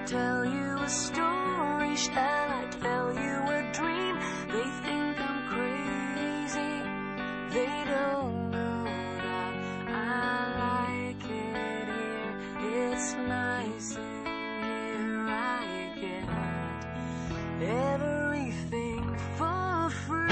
tell you a story? Shall I tell you a dream? They think I'm crazy. They don't know that I like it here. It's nice in here. I get everything for free.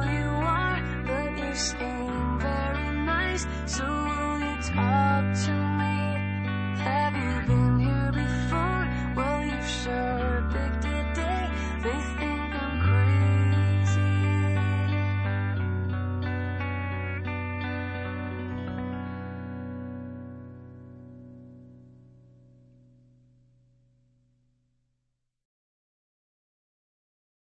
Seem very nice, so will you talk to me?